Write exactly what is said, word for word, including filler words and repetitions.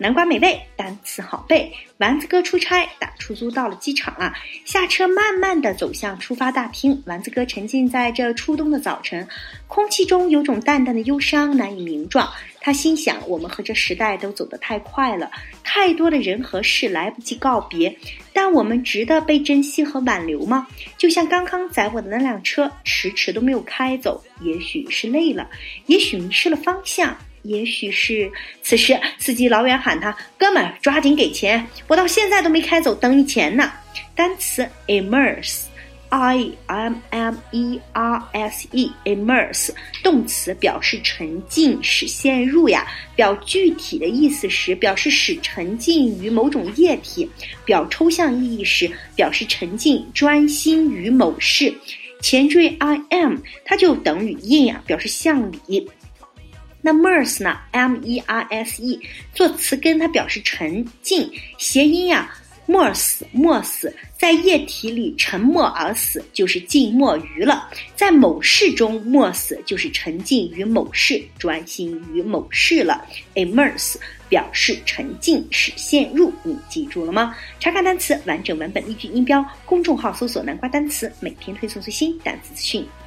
南瓜美味，单词好背。丸子哥出差，打出租到了机场啊，下车慢慢地走向出发大厅。丸子哥沉浸在这初冬的早晨，空气中有种淡淡的忧伤难以名状。他心想，我们和这时代都走得太快了，太多的人和事来不及告别，但我们值得被珍惜和挽留吗？就像刚刚载我的那辆车，迟迟都没有开走，也许是累了，也许迷失了方向，也许是……此时司机老远喊他，哥们儿抓紧给钱，我到现在都没开走，等你钱呢。单词 immerse I M M E R S E immerse 动词表示沉浸使陷入呀，表具体的意思时表示使沉浸于某种液体，表抽象意义时表示沉浸专心于某事。前缀 I am 它就等于 in 啊，表示向里。那 merse 呢 M E R S E 做词根它表示沉浸，谐音呀默死默死，在液体里沉默而死就是浸没于了，在某事中默死就是沉浸于某事，专心于某事了。 immerse 表示沉浸使陷入，你记住了吗？查看单词完整文本例句音标，公众号搜索南瓜单词，每天推送最新单词资讯。